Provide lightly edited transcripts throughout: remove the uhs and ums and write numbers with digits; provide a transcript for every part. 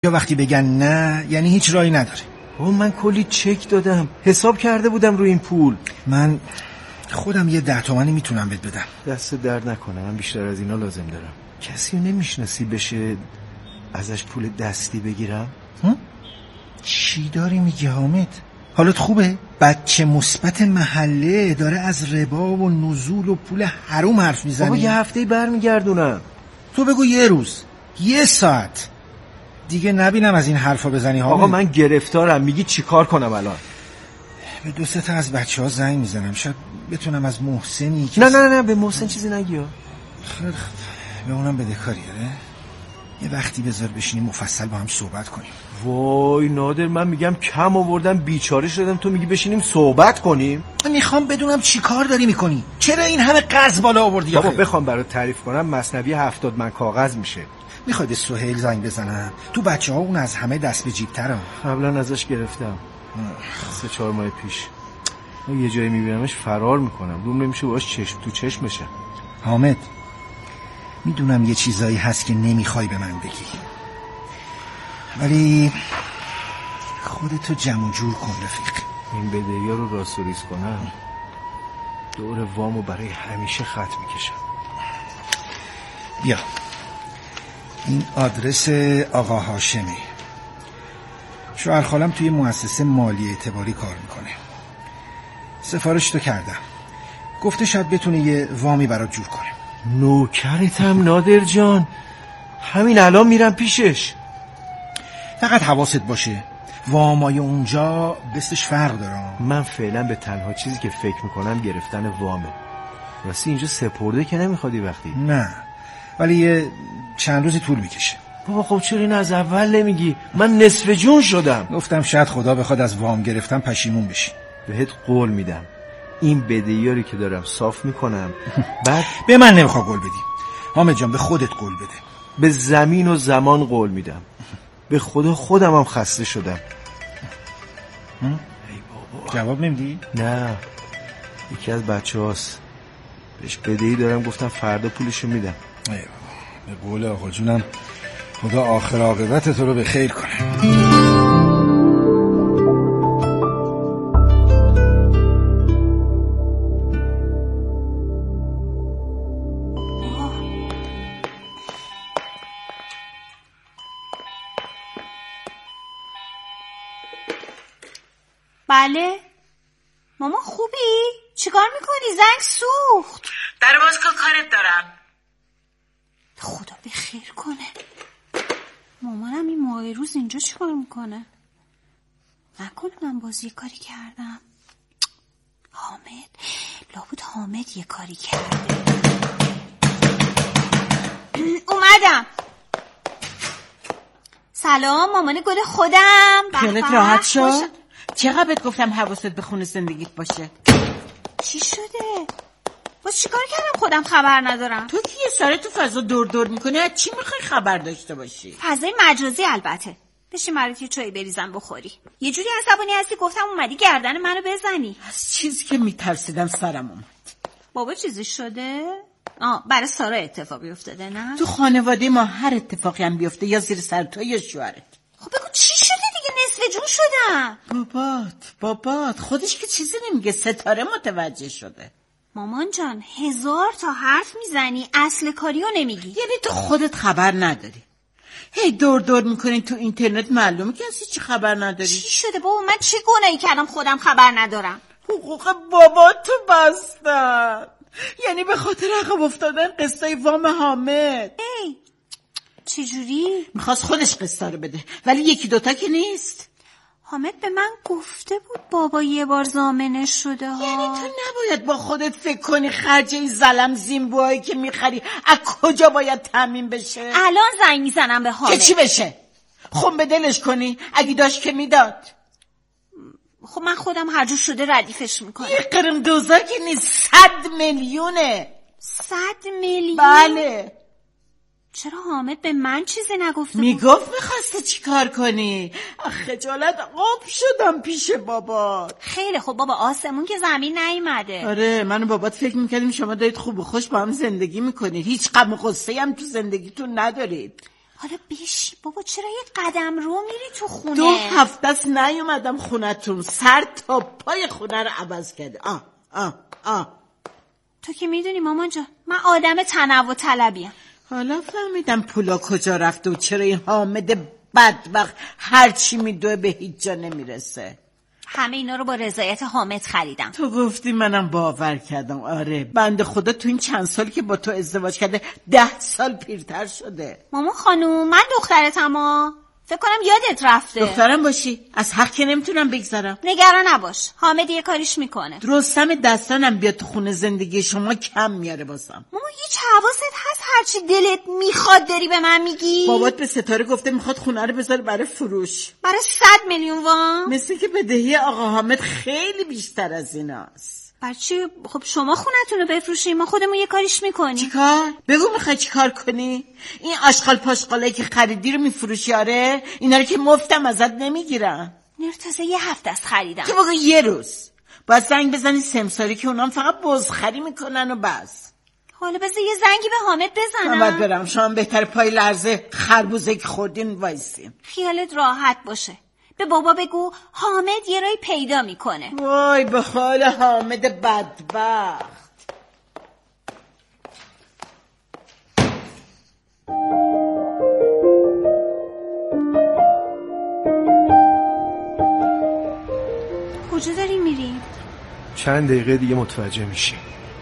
یا وقتی بگن نه یعنی هیچ راهی نداره. من کلی چک دادم، حساب کرده بودم روی این پول. من خودم یه 10 تومانی میتونم بهت بدم. دست درد نکنه، من بیشتر از اینا لازم دارم. کسی نمیشناسی بشه ازش پول دستی بگیرم؟ چی داری میگی حامد؟ حالت خوبه؟ بچه مثبت محله داره از ربا و نزول و پول حروم حرف میزنه. بابا یه هفته برمیگردونم. تو بگو یه روز، یه ساعت دیگه نبینم از این حرفا بزنی حامد. آقا من گرفتارم، میگی چی کار کنم الان؟ به 2-3 تا از بچه ها زنگ میزنم، شاید بتونم از محسنی نه به محسن چیزی نگی. خیلی به اونم بدهکاری داره. یه وقتی بذار بشینیم مفصل با هم صحبت کنیم. وای نادر، من میگم کم آوردم بیچاره شدم، تو میگی بشینیم صحبت کنیم؟ میخوام بدونم چی کار داری میکنی، چرا این همه قرض بالا آوردی؟ بابا بخوام برات تعریف کنم مثنوی 70 من کاغذ میشه. میخوای به سهیل زنگ بزنم؟ تو بچه ها اون از همه دست به جیب تره. قبلا ازش گرفتم 3-4 ماه پیش. یه جایی میبینمش فرار میکنم، روم نمیشه باش چشم تو چشم بشه. حامد میدونم یه چیزایی هست که نمیخوای به من بگی، ولی خودتو جمع جور کن رفیق. این بدهی‌ها رو راست و ریز کنم دور وامو برای همیشه خط میکشم. بیا این آدرس آقا هاشمی. شوهر خالم توی مؤسسه مالی اعتباری کار میکنه. سفارش تو کردم، گفته شاید بتونه یه وامی برات جور کنه. نوکرتم نادر جان، همین الان میرم پیشش. فقط حواست باشه وامای اونجا بسش فرق داره. من فعلا به تنها چیزی که فکر میکنم گرفتن وامه. راستی اینجا سپرده که نمیخوادی وقتی؟ نه ولی یه چند روزی طول میکشه. بابا خب چرا این از اول نمیگی؟ من نصف جون شدم. گفتم شاید خدا بخواد از وام گرفتن پشیمون بشی. بهت قول میدم این بدهیاری که دارم صاف میکنم. بعد به من نمیخواد قول بدی حامد جان، به خودت قول بده. به زمین و زمان قول میدم. به خدا خودم هم خسته شدم. ای بابا جواب نمیدی؟ نه یکی از بچه هاست، بهش بدهی دارم، گفتم فردا پولشو میدم. ای بابا به قول آقا جونم خدا آخر عاقبت تو رو به خیر کنه. بله ماما خوبی؟ چیکار میکنی؟ زنگ سوخت. در باز کن، کارت دارم. خدا به خیر کنه. مامانم این موقع روز اینجا چیکار میکنه؟ نکنه من باز یه کاری کردم. حامد لابد حامد یه کاری کرده. اومدم. سلام مامان گل خودم. خیالت راحت شد؟ چقدر بهت گفتم حواست به خونه زندگیت باشه. چی شده؟ باز چیکار کردم خودم خبر ندارم؟ تو که یه سره تو فضا دور میکنی، از چی میخوای خبر داشته باشی؟ فضای مجازی البته. بشین برات یه چای بریزم بخوری. یه جوری عصبانی هستی گفتم اومدی گردن منو بزنی. از چیزی که میترسیدم سرم اومد. بابا چیزی شده؟ برای سارا اتفاقی افتاده نه؟ تو خانواده ما هر اتفاقی هم بیفته یا زیر سر تو یا شوهرت. خب بگو چی شده دیگه، نصف جون شدم. بابات خودش که چیزی نمیگه، ستاره متوجه شده. مامان جان 1000 تا حرف میزنی اصل کاریو نمیگی. یعنی تو خودت خبر نداری؟ هی دور میکنی تو اینترنت، معلومه که از چی خبر نداری. چی شده بابا؟ من چه گناهی کردم خودم خبر ندارم؟ حقوق باباتو بستن، یعنی به خاطر عقب افتادن قصه وام حامد. چجوری؟ میخواست خودش قصه رو بده ولی 1-2 که نیست. حامد به من گفته بود بابا یه بار ضامنش شده ها. یعنی تو نباید با خودت فکر کنی خرج این زلم زیمبوهایی که میخری از کجا باید تامین بشه؟ الان زنگ میزنم به حامد. که چی بشه؟ خون به دلش کنی؟ اگه داشت که میداد. خب من خودم هر جور شده ردیفش میکنم. یه قرم دوزاکی نیست، 100 میلیونه. 100 میلیون؟ بله. چرا حامد به من چیزی نگفته؟ میگفت میخواسته چی کار کنی. خجالت آب شدم پیش بابا. خیلی خب بابا، آسمون که زمین نیومده. آره من و بابات فکر میکردیم شما دارید خوب و خوش با هم زندگی میکنید، هیچ غم و غصه‌ای هم تو زندگیتون ندارید. حالا بشی بابا، چرا یه قدم رو میری تو خونه؟ 2 هفته است نیومدم خونتون، سر تا پای خونه رو عوض کرده. تو که میدونی مامان جان من آدم تنوع طلبیم. حالا فهمیدم پولا کجا رفته و چرا این حامد بدبخت هرچی میدوه به هیچ جا نمیرسه. همه اینا رو با رضایت حامد خریدم. تو گفتی منم باور کردم. آره بنده خدا تو این چند سالی که با تو ازدواج کرده 10 سال پیرتر شده. مامان خانوم من دخترتم ها، فکر کنم یادت رفته. دخترم باشی از حق که نمیتونم بگذارم. نگران نباش، حامد یه کاریش میکنه. رستم دستانم بیاد تو خونه زندگی شما کم میاره واسم. مامان هیچ حواست هست هرچی دلت میخواد داری به من میگی؟ بابات به ستاره گفته میخواد خونه رو بذاره برای فروش. برای 100 میلیون وام؟ مثل که بدهی آقا حامد خیلی بیشتر از ایناست. برچی؟ خب شما خونتون رو بفروشیم، ما خودمون یه کاریش میکنیم. چیکار؟ بگو میخوای چیکار کنی؟ این آشغال پاشغالایی که خریدی رو میفروشی؟ آره اینا رو که مفتم ازت نمیگیرن. نرتازه یه هفته است خریدم. تو بگو یه روز باید زنگ بزنی سمساری که اونام فقط بزخری میکنن و بس. حالا بذار یه زنگی به حامد بزنم. من باید برم، شما بهتر پای لرزه خربوزه که خوردین وایسین. خیالت راحت باشه، به بابا بگو حامد یه رای پیدا میکنه. وای به حال حامد بدبخت. کجا داری میری؟ چند دقیقه دیگه متوجه میشی.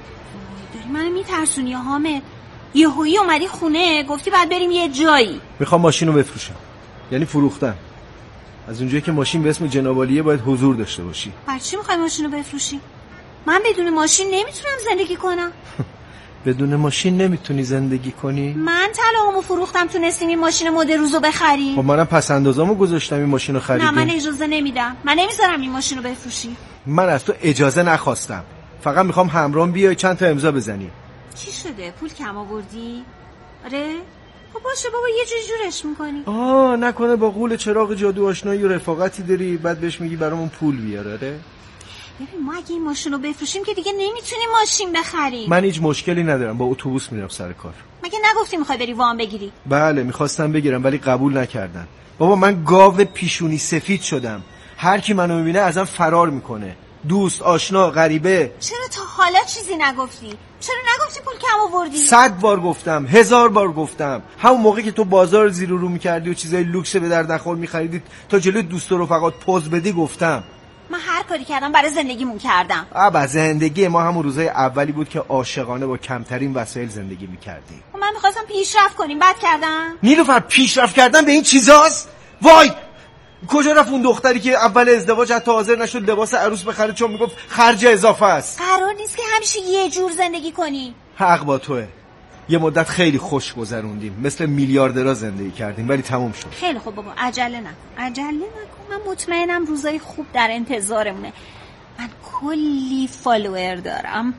داری منو میترسونی یا حامد؟ یهویی اومدی خونه گفتی بعد بریم یه جایی. میخوام ماشین رو بفروشم، یعنی فروختم. از اونجایی که ماشین به اسم جنابعالیه باید حضور داشته باشی. برای چی میخوای ماشین رو بفروشی؟ من بدون ماشین نمیتونم زندگی کنم. بدون ماشین نمیتونی زندگی کنی؟ من طلاهامو فروختم تونستیم این ماشین مد روزو بخریم. خب منم پس اندازامو گذاشتم این ماشین رو خریدیم. نه من اجازه نمیدم، من نمیذارم این ماشین رو بفروشی. من از تو اجازه نخواستم، فقط میخوام همراهم بیای چند تا امضا بزنی. چی شده؟ پول کم آوردی؟ آره؟ خب باشه بابا یه جورش میکنی. نکنه با قول چراغ جادو آشنایی و رفاقتی داری بعد بهش میگی برامون پول بیاره؟ آره؟ ببین ما اگه این ماشین رو بفروشیم که دیگه نمیتونیم ماشین بخریم. من هیچ مشکلی ندارم، با اتوبوس میرم سر کار. مگه نگفتی میخوای بری وام بگیری؟ بله میخواستم بگیرم ولی قبول نکردن. بابا من گاو پیشونی سفید شدم، هر کی منو میبینه ازم فرار میکنه، دوست آشنا غریبه. چرا تا حالا چیزی نگفتی؟ چرا نگفتی پول کم آوردی؟ 100 بار گفتم، 1000 بار گفتم. همون موقعی که تو بازار زیر و رو میکردی و چیزای لوکس به درد نخور میخریدی تا جلوی دوست و رفقات پوز بدی گفتم. من هر کاری کردم برای زندگیمون کردم. زندگی ما همون روزای اولی بود که عاشقانه با کمترین وسایل زندگی میکردیم. من میخواستم پیشرفت کنیم، بد کردم. نیلوفر پیشرفت کردن به این چیزاست؟ وای کجا رفت اون دختری که اول ازدواج حتی حاضر نشد لباس عروس بخره چون میگفت خرج اضافه است؟ قرار نیست که همیشه یه جور زندگی کنی. حق با توه. یه مدت خیلی خوش گذروندیم، مثل میلیاردرها زندگی کردیم ولی تموم شد. خیلی خوب بابا عجله نکن. من مطمئنم روزای خوب در انتظارمونه. من کلی فالوور دارم.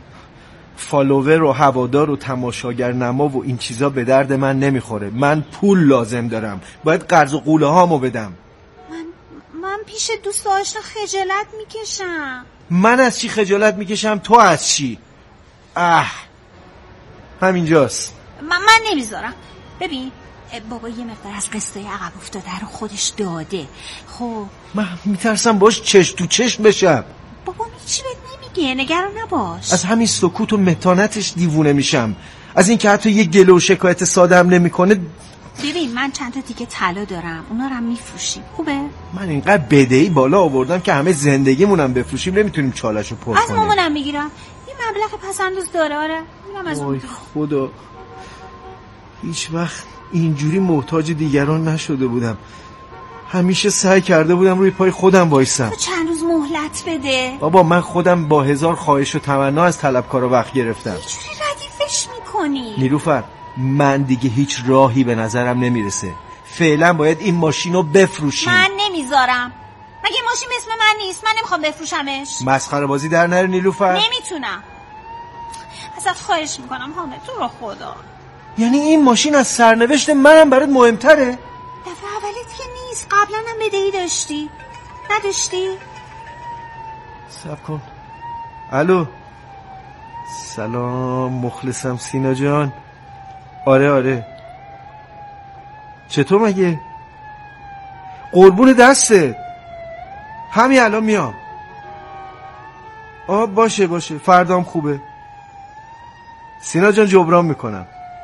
فالوور و هوادار و تماشاگر نما و این چیزا به درد من نمیخوره. من پول لازم دارم، باید قرض و قوله هامو بدم. من پیش دوست آشنا خجالت میکشم. من از چی خجالت میکشم؟ تو از چی؟ همینجاست. من نمیذارم. ببین بابا یه مقدار از قصه عقب افتاده رو خودش داده. خب من میترسم باش چش تو چشم بشم. بابا هیچی بهت نمیگه، نگران نباش. از همین سکوت و متانتش دیوونه میشم، از این که حتی یه گله و شکایت ساده هم نمیکنه. ببین من چند تا دیگه طلا دارم، اونا رو هم میفروشیم. خوبه؟ من اینقدر بدهی بالا آوردم که همه زندگیمونم بفروشیم، نمیتونیم چالشو پر کنیم. از مامانم میگیرم، این مبلغ پسندوز داره. آره میرم از اون. خدا هیچ وقت اینجوری محتاج دیگران نشده بودم، همیشه سعی کرده بودم روی پای خودم وایسم. تو چند روز مهلت بده. بابا من خودم با 1000 خواهش و تمنا از طلبکارا وقت گرفتم. یه جوری ردیفش میکنی. نیلوفر من دیگه هیچ راهی به نظرم نمیرسه، فعلا باید این ماشین رو بفروشیم. من نمیذارم. مگه ماشین اسم من نیست؟ من نمیخوام بفروشمش. مسخره بازی در نره نیلوفر. نمیتونم، ازت خواهش میکنم حامد تو رو خدا. یعنی این ماشین از سرنوشت منم برات مهمتره؟ دفعه اولت که نیست، قبلا هم بدهی داشتی. نداشتی؟ صبر کن. الو سلام مخلصم سینا جان. آره چطور مگه؟ قربون دسته، همین الان میام. باشه فردام خوبه. سینا جان جبران میکنم.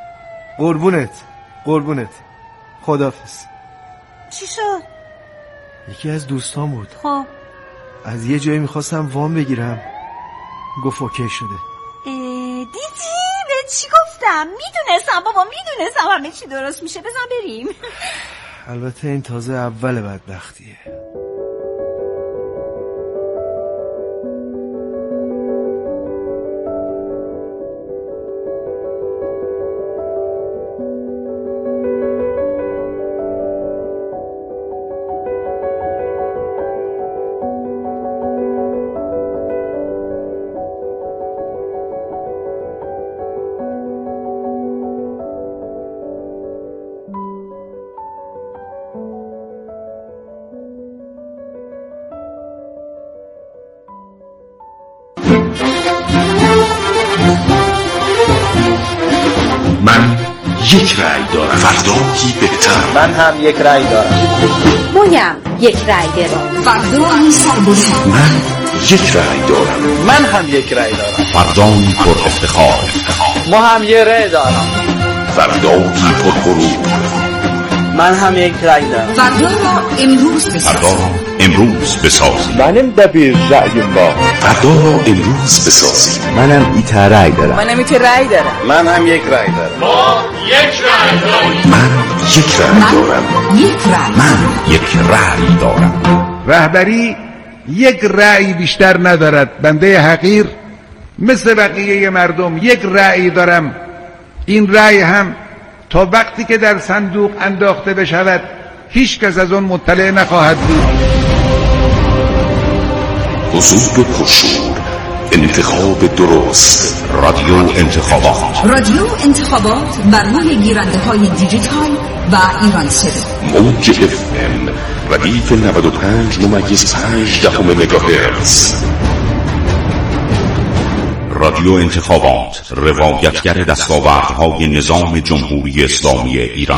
قربونت. خداحافظ. چی شد؟ یکی از دوستان بود. خب از یه جایی میخواستم وام بگیرم، گفت اوکی شده. دیدی به چی گفتم؟ میدونستم بابا، میدونستم همه چی درست میشه. بزن بریم. البته این تازه اول بدبختیه. من یک رأی دارم، فردایی بهتر. من هم یک رأی دارم. مویم یک رأی دارم. فردایی سربلند. من یک رأی دارم. من هم یک رأی دارم. فردایی پر افتخار. ما هم یک رأی دارم. فردایی پر غرور. من هم یک رأی دارم. فردا را امروز بسازیم. فردا را امروز بسازیم. منم دبیر رأی ما. فردا را امروز بسازیم. منم ایتا رأی دارم. منم ایتا رأی دارم. من هم یک رأی دارم. ما یک رأی داریم. من یک رأی دارم. من یک رأی دارم. رهبری یک رأی بیشتر ندارد. بنده حقیر مثل بقیه مردم یک رأی دارم. این رأی هم تا وقتی که در صندوق انداخته بشود هیچ کس از آن مطلع نخواهد بود. حضور پرشور، انتخاب درست، رادیو انتخابات. رادیو انتخابات بر روی گیرنده های دیجیتال و ایران سری. موج FM ردیف 95.5 مگاهرتز. رادیو انتخابات، روایتگر دستاوردهای نظام جمهوری اسلامی ایران.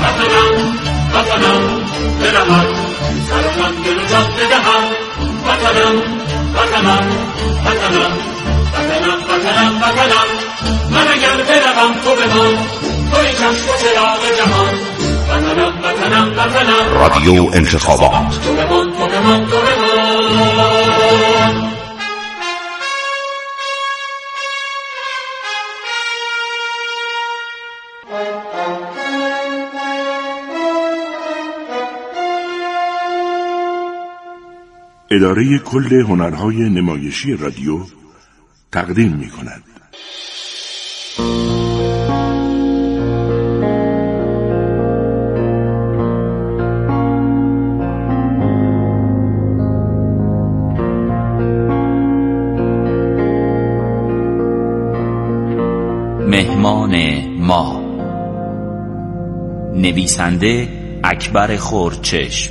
من اگر بروم تو بمان، توی چشم و چراغ جهان. رادیو انتخابات. تو بمان. اداره کل هنرهای نمایشی رادیو تقدیم می کند. مهمان ما، نویسنده اکبر خردچشم،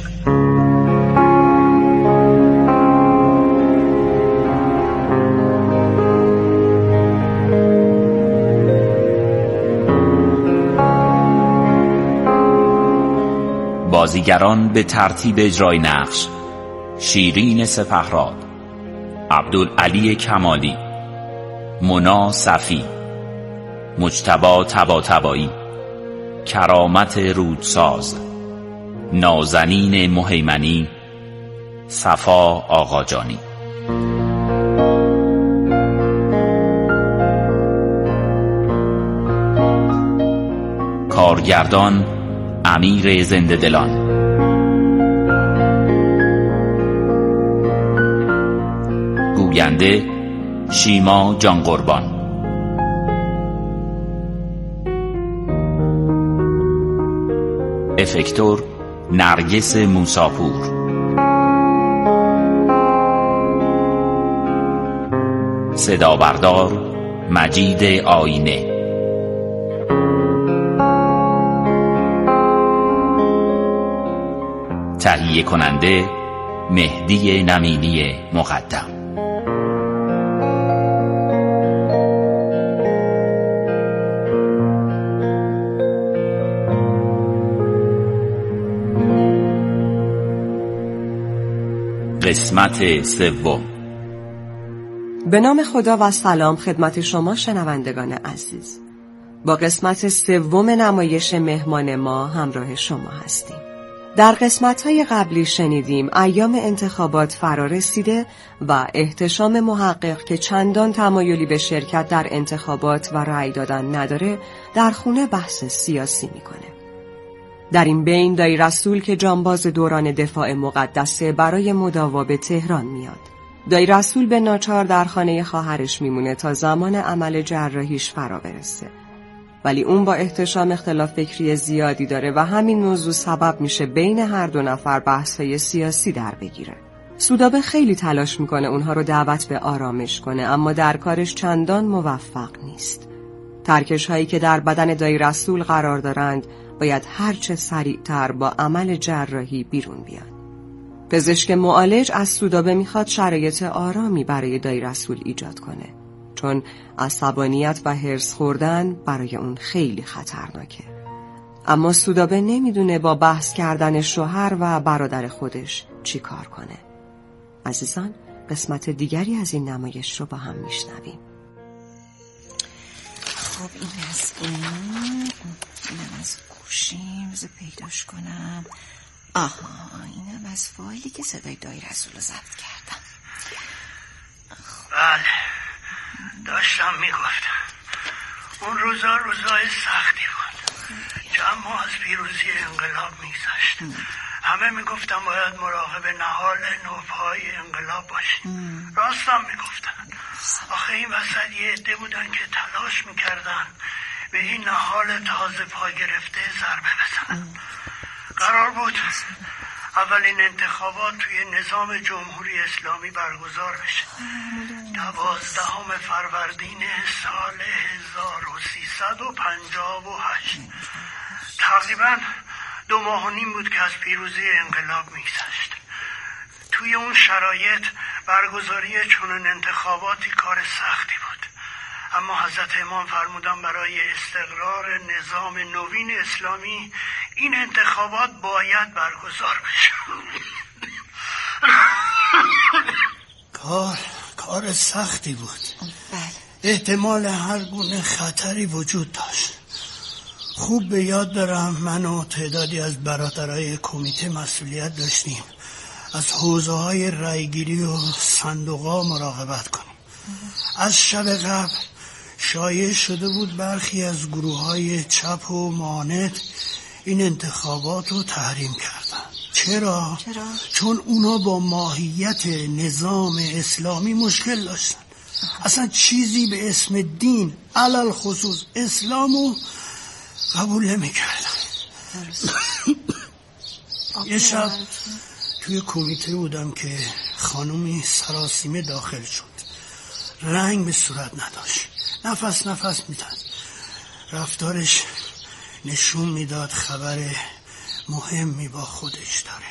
بازیگران به ترتیب اجرای نقش: شیرین سپهراد، عبدالعلی کمالی، مونا صفی، مجتبی طباطبایی، کرامت رودساز، نازنین مهیمنی، صفا آقاجانی. کارگردان امیر زنده دلان. گوینده شیما جان قربان. افکتور نرگس موساپور. صدا بردار مجید آینه. تهیه کننده مهدی نمینی مقدم. قسمت سوم. به نام خدا و سلام خدمت شما شنوندگان عزیز. با قسمت سوم نمایش مهمان ما همراه شما هستیم. در قسمت‌های قبلی شنیدیم ایام انتخابات فرا رسیده و احتشام محقق که چندان تمایلی به شرکت در انتخابات و رأی دادن نداره در خونه بحث سیاسی میکنه. در این بین دایی رسول که جانباز دوران دفاع مقدسه برای مداوا به تهران میاد. دایی رسول به ناچار در خانه خواهرش میمونه تا زمان عمل جراحیش فرا برسه. ولی اون با احتشام اختلاف فکری زیادی داره و همین موضوع سبب میشه بین هر دو نفر بحث‌های سیاسی در بگیره. سودابه خیلی تلاش میکنه اونها رو دعوت به آرامش کنه، اما در کارش چندان موفق نیست. ترکش هایی که در بدن دایی رسول قرار دارند باید هرچه سریعتر با عمل جراحی بیرون بیان. پزشک معالج از سودابه میخواد شرایط آرامی برای دایی رسول ایجاد کنه، چون عصبانیت و هرس خوردن برای اون خیلی خطرناکه. اما سودابه نمیدونه با بحث کردن شوهر و برادر خودش چی کار کنه. عزیزان، قسمت دیگری از این نمایش رو با هم میشنویم. خب این از اینم از گوشیم بذار پیداش کنم. آها، اینم از فایلی که صدای دایی رسول رو ضبط کردم. بله، داشتم میگفتم اون روزای سختی بود. چند ماه از پیروزی انقلاب میگذشت. همه میگفتن باید مراقب نهال نوپای انقلاب باشیم. راستم میگفتن. آخه این وسط یه عده بودن که تلاش میکردن به این نهال تازه پا گرفته ضربه بزنن. قرار بود اولین انتخابات توی نظام جمهوری اسلامی برگزار بشه. 12 فروردین سال 1358. تقریباً 2 ماه و نیم بود که از پیروزی انقلاب میگذشت. توی اون شرایط برگزاری چنین انتخاباتی کار سختی بود. اما حضرت امام فرمودن برای استقرار نظام نوین اسلامی این انتخابات باید برگزار بشه. کار سختی بود. احتمال هر گونه خطری وجود داشت. خوب به یاد دارم من و تعدادی از برادرای کمیته مسئولیت داشتیم از حوزه‌های رایگیری و صندوق‌ها مراقبت کنیم. از شب قبل شایع شده بود برخی از گروه‌های چپ و معاند این انتخابات رو تحریم کردن. چرا؟ چون اونا با ماهیت نظام اسلامی مشکل داشتن. اصلا چیزی به اسم دین علل خصوص اسلامو قبول نمی کردن. یه شب توی کمیته بودم که خانومی سراسیمه داخل شد. رنگ به صورت نداشت، نفس میداد. رفتارش نشون میداد خبر مهمی با خودش داره.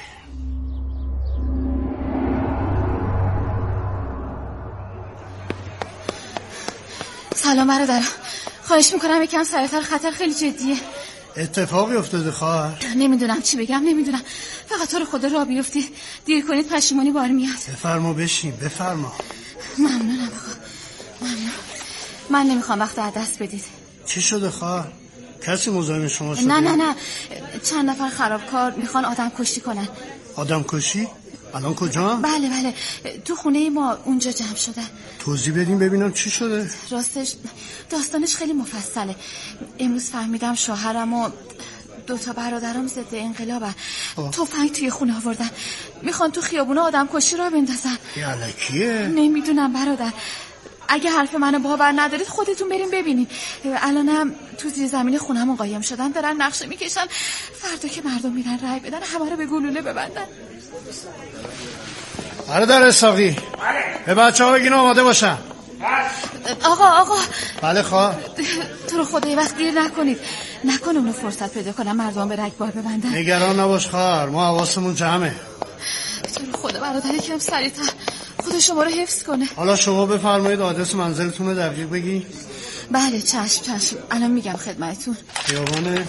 سلام برادرم، خواهش میکنم یکم سریعتر، خطر خیلی جدیه. اتفاقی افتاده خواهر؟ نمیدونم چی بگم، نمیدونم. فقط تو رو خدا راه بیفتی، دیر کنید پشیمانی بار میاد. بفرما بشین، بفرما. ممنونم آقا، ممنون. من نمیخوام وقت از دست بدید. چی شده خواهر؟ کسی مزاحم شما شده؟ نه چند نفر خرابکار میخوان آدم کشی کنن. آدم کشی؟ الان کجا؟ بله تو خونه ما اونجا جمع شدن. توضیح بدین ببینم چی شده. راستش داستانش خیلی مفصله. امروز فهمیدم شوهرم و 2 برادرام ضد انقلابن. تفنگ توی خونه آوردن، میخوان تو خیابونه آدم کشی را بندازن. یلکیه؟ نمیدونم برادر، اگه حرف منو باور ندارید خودتون بریم ببینید. الانم تو زیر زمین خونه‌مون قایم شدن، دارن نقشه میکشن فردا که مردم میرن رای بدن همه رو به گلوله ببندن. برادر اسحاقی، به بچه‌ها بگین آماده باشن. آقا. بله خواهر. تو رو خدا یه وقت دیر نکنید، نکن اونو فرصت پیدا کنم مردم به رگبار ببندن. نگران نباش خواهر، ما حواسمون جمعه. تو رو خدا برادر یکم سریعتر، خدا شما رو حفظ کنه. حالا شما بفرمایید آدرس منزلتون رو دقیق بگی. بله چشم الان میگم خدمتتون. خیابان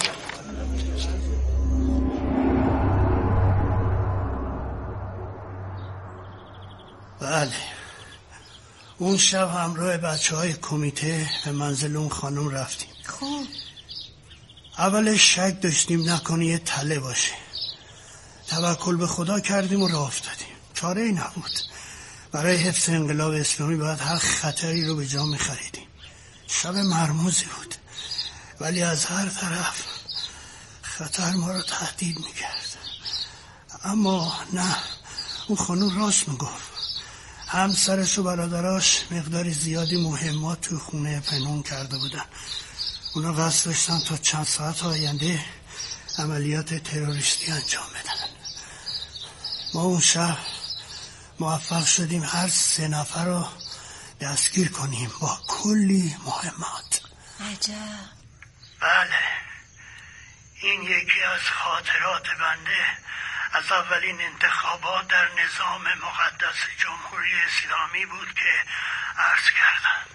بله، اون شب همراه بچه‌های کمیته به منزل اون خانم رفتیم. خب اولش شک داشتیم نکنه یه تله باشه. توکل به خدا کردیم و راه افتادیم. چاره ای نبود. برای حفظ انقلاب اسلامی باید هر خطری رو به جا می‌خریدیم. شب مرموزی بود، ولی از هر طرف خطر ما رو تهدید می‌کرد. اما نه، اون خانم راست میگفت. همسرش و برادراش مقدار زیادی مهمات تو خونه پنهون کرده بودن. اونا قصد داشتن تا چند ساعت آینده عملیات تروریستی انجام بدن. ما اون شب موفق شدیم هر 3 نفر رو دستگیر کنیم با کلی مهمات. عجب. بله، این یکی از خاطرات بنده از اولین انتخابات در نظام مقدس جمهوری اسلامی بود که عرض کردم.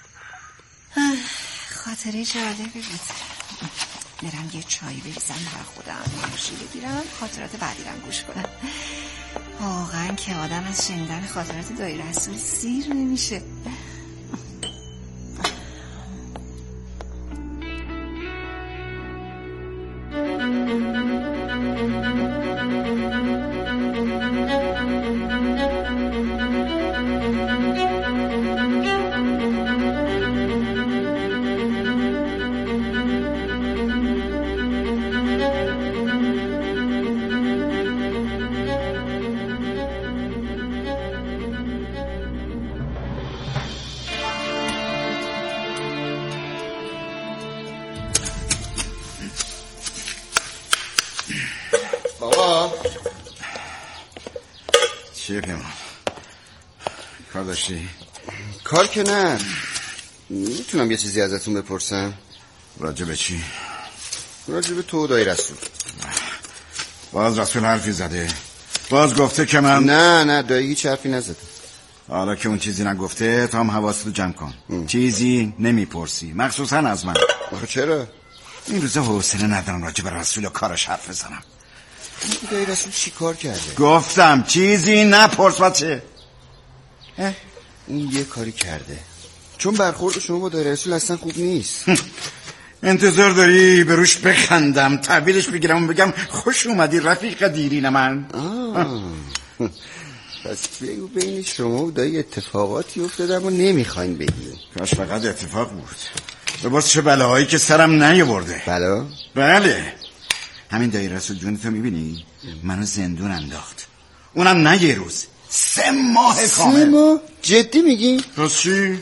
خاطره جالبی بود. برم یه چای بریزم برای خودم، ماشی بگیرم، خاطرات بعدی رو گوش کنم. واقعا که آدم از شنیدن خاطرات دایی رسول سیر نمیشه. بابا چیه پیمان؟ کار داشتی؟ کار که نه. میتونم یه چیزی ازتون بپرسم؟ راجع به چی؟ راجع به تو دایی رسول. باز رسول حرفی زده؟ باز گفته که من نه دایی هیچ حرفی نزده. حالا که اون چیزی نگفته تو هم حواستو جمع کن. چیزی نمیپرسی، مخصوصا از من. چرا؟ این روزا حوصله ندارم راجع به رسول و کارش حرف بزنم. دایی رسول چی کار کرده؟ گفتم چیزی نپرس بچه. اون یه کاری کرده، چون برخورد شما با دایی رسول اصلا خوب نیست. انتظار داری به روش بخندم، تحویلش بگیرم و بگم خوش اومدی رفیق دیرین من؟ پس بگو بین شما و دایی اتفاقاتی افتاده اما نمیخواین بگید. کاش فقط اتفاق بود. بباز چه بلاهایی که سرم نیاورده. بلا؟ بله، همین دایی رسول جون تو میبینی منو زندون انداخت، اونم نه یه روز، 3 ماه کامل. 3 ماه؟ جدی میگی؟ پس چی؟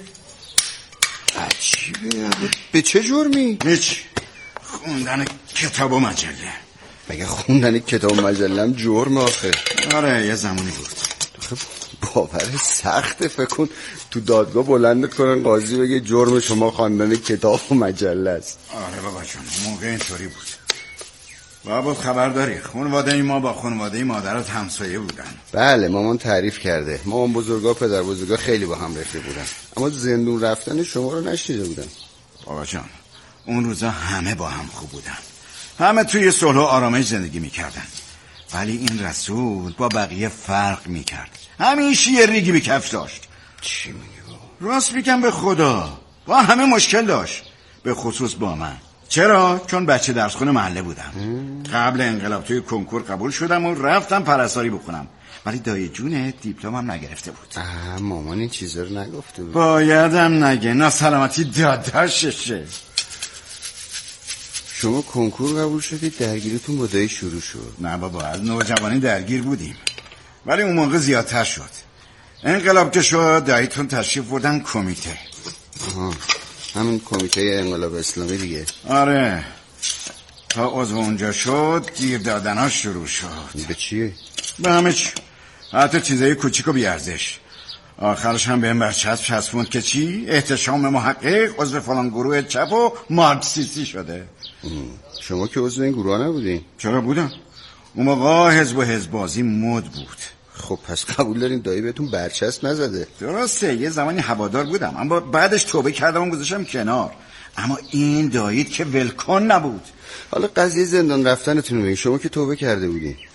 عجیبه. به چه جرمی؟ هیچ، خوندن کتاب و مجله. مگه خوندن کتاب و مجله هم جرم آخه؟ آره یه زمانی بود. باور سخته. فکر کن تو دادگاه بلند کنن قاضی بگه جرم شما خواندن کتاب و مجله است. آره بابا جون، موقع اینطوری بود. بابا خبر داری خانواده ما با خانواده مادرت همسایه بودن. بله مامان تعریف کرده. مامان بزرگا پدر بزرگا خیلی با هم رفیق بودن، اما زندون رفتن شما رو نشنیده بودن. بابا جان اون روزا همه با هم خوب بودن، همه توی صلح و آرامش زندگی میکردن، ولی این رسول با بقیه فرق میکرد. همیشه یه ریگی به کف داشت. چی میگی؟ راست میگم به خدا، با همه مشکل داشت، به خصوص با من. چرا؟ چون بچه درس خونه محله بودم. قبل انقلاب توی کنکور قبول شدم و رفتم پرستاری بخونم، ولی دایی جون دیپلمم نگرفته بود. مامان این چیزا رو نگفته بود. بایدم نگه، ناسلامتی داداششه. شما کنکور قبول شدید، درگیریتون با دایی شروع شد؟ نه بابا، از نوجوانی درگیر بودیم، ولی اون موقع زیادتر شد. انقلاب که شد داییتون تشریف بردن کمیته. همین کمیته انقلاب اسلامی دیگه. آره، تا عضو اونجا شد گیر دادناش شروع شد. به چیه؟ به همه چی، حتی چیزای کوچیک و بیارزش. آخرش هم به این برچسب چسبوند که چی؟ احتشام محقق، عضو فلان گروه چپ و مارکسیستی شده. شما که عضو این گروه نبودین؟ چرا بودم؟ اون موقع حزب و حزبازی مد بود. خب پس قبول دارین دایی بهتون برچسب نزده؟ درسته، یه زمانی هوادار بودم، اما بعدش توبه کردم و گذاشتم کنار. اما این دایید که ولکن نبود. حالا قضیه زندان رفتنتون رو بگید، شما که توبه کرده بودین.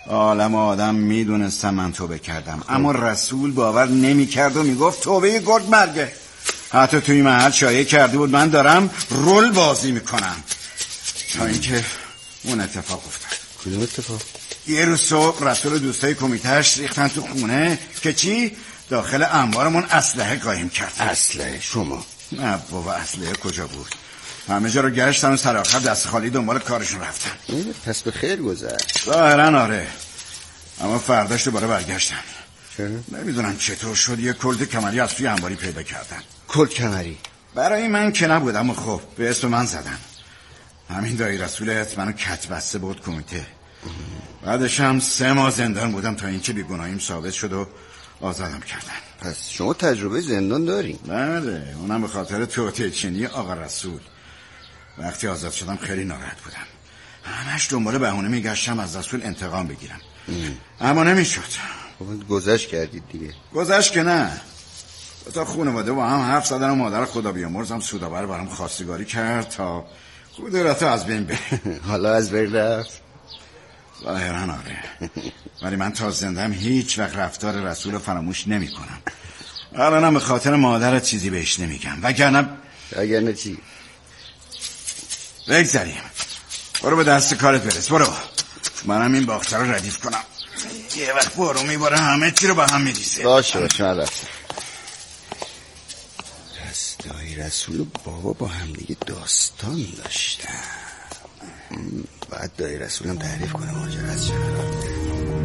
عالم آدم میدونستم من توبه کردم، اما رسول باور نمیکرد و میگفت توبه گرد مرگه. حتی توی محل شایعه کرده بود من دارم رول بازی میکنم، تا اینکه اون اتفاق افتاد. کدوم اتفاق؟ یه روز صبح رسول و دوستای کمیتهش ریختن تو خونه که چی؟ داخل انبارمون اسلحه قایم کرد. اسلحه؟ شما؟ نه بابا، اسلحه کجا بود؟ همه جا رو گشتن و سر آخر دست خالی دنبال کارشون رفتن. پس به خیر گذشت. ظاهرا آره، اما فرداش دوباره برگشتن. چرا؟ نمیدونم چطور شد یه کلت کمری از توی انباری پیدا کردن. کلت کمری؟ برای من که نبود، اما خب به اسم من زدن. همین دایی رسولت منو کت بسته بود کمیته. بعدش هم 3 ماه زندان بودم تا اینکه بیگناهیم ثابت شد و آزادم کردن. پس شما تجربه زندان داری؟ بله، اونم به خاطر توطئه چینی آقا رسول. وقتی آزاد شدم خیلی ناراحت بودم، همش دنبال بهونه میگشتم از رسول انتقام بگیرم. اما نمیشد. گذشت کردید دیگه؟ گذشت که نه، تا خانواده با هم حرف زدن و مادر خدا بیامرزم سودآور برام خواستگاری کرد تا کودرت از بین بره. حالا از بین رفت؟ ظاهرا آره، ولی من تا زندم هیچ وقت رفتار رسول رو فراموش نمی کنم. الانم به خاطر مادرت چیزی بهش نمیگم، وگرنه چی؟ بگذاریم، برو به دست کارت برس. برو، منم این باخته رو ردیف کنم. یه وقت برو میباره همه چی رو به هم میریزه. باشه من رفتم. دایی رسول و بابا با هم دیگه داستان داشتن. بعد دایی رسولم تعریف کنه ماجرا از چه قرار.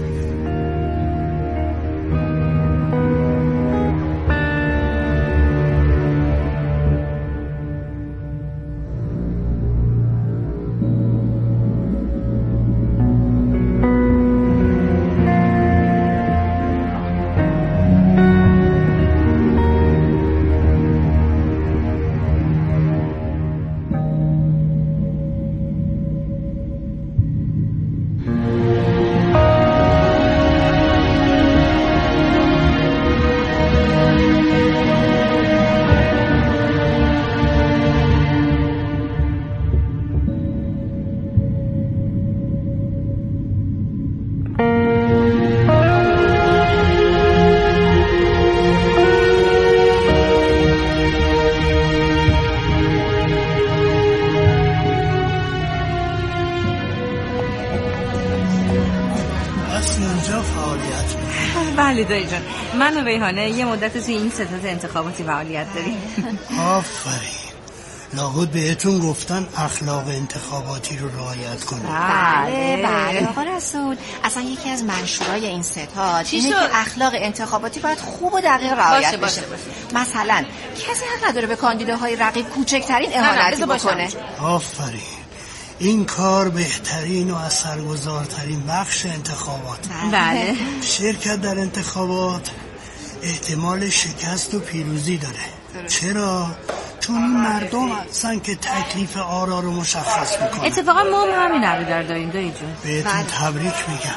بله دایی جان، من و ریحانه یه مدت توی این ستاد انتخاباتی فعالیت داریم. آفرین، لابد بهتون گفتن اخلاق انتخاباتی رو رعایت کنید. بله آقا رسول، اصلا یکی از منشورای این ستاد اینه که اخلاق انتخاباتی باید خوب و دقیق رعایت بشه. مثلا کسی حق نداره به کاندیداهای رقیب کوچکترین اهانتی بکنه. آفرین، این کار بهترین و اثرگذارترین بخش انتخابات. بله. شرکت در انتخابات احتمال شکست و پیروزی داره. چرا؟ چون این مردم هستن که تکلیف آرا رو مشخص میکنن. اتفاقا ما همین عقیده داریم دایی جون. بهتون تبریک میگم.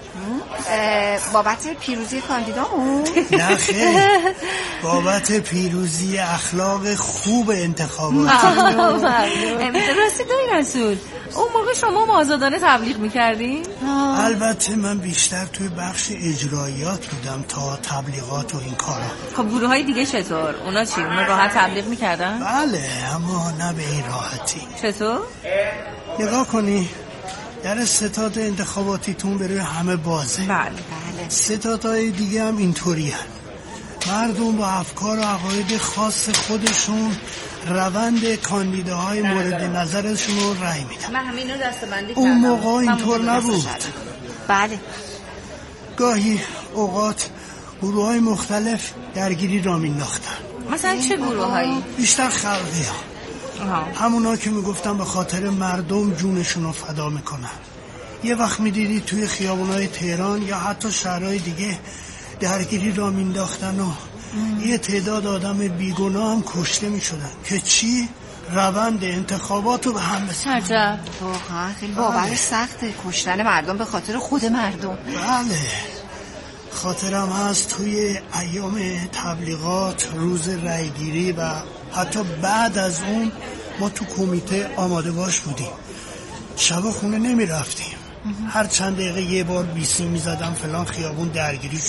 بابت پیروزی کاندیدامون؟ نه خیر، بابت پیروزی اخلاق خوب انتخابات. راستی دایی رسول، اون موقع شما آزادانه تبلیغ میکردین؟ البته من بیشتر توی بخش اجرایات بودم تا تبلیغات و این کارا. خب گروه های دیگه چطور؟ اونا چی؟ اونا راحت تبلیغ میکردن؟ بله، اما نه به این راحتی. چطور؟ نگاه کنی، در ستاد انتخاباتیتون بروی همه بازه. بله. ستادهای دیگه هم اینطوری هن. مردم با افکار و عقاید خاص خودشون روند کاندیداهای مورد نظرشون رو رأی میدن. من همین رو دستبندی کردم. اون موقع اینطور نبود. بله. گاهی اوقات گروه های مختلف درگیری را مینداختن. مثلا چه گروه هایی؟ بیشتر خلقی ها. همونا که میگفتن به خاطر مردم جونشون رو فدا میکنن. یه وقت میدیدی توی خیابونای تهران یا حتی شهرهای دیگه درگیری را مینداختن و یه تعداد آدم بیگناه هم کشته میشدن که چی؟ روند انتخابات رو به هم بسنن. عجب، واقعا خیلی باور سخته کشتن مردم به خاطر خود مردم. بله، خاطرم هست توی ایام تبلیغات، روز رایگیری و حتی بعد از اون ما تو کمیته آماده باش بودیم. شب خونه نمی رفتیم، هر چند دقیقه یه بار بیسی میزدم فلان خیابون درگیری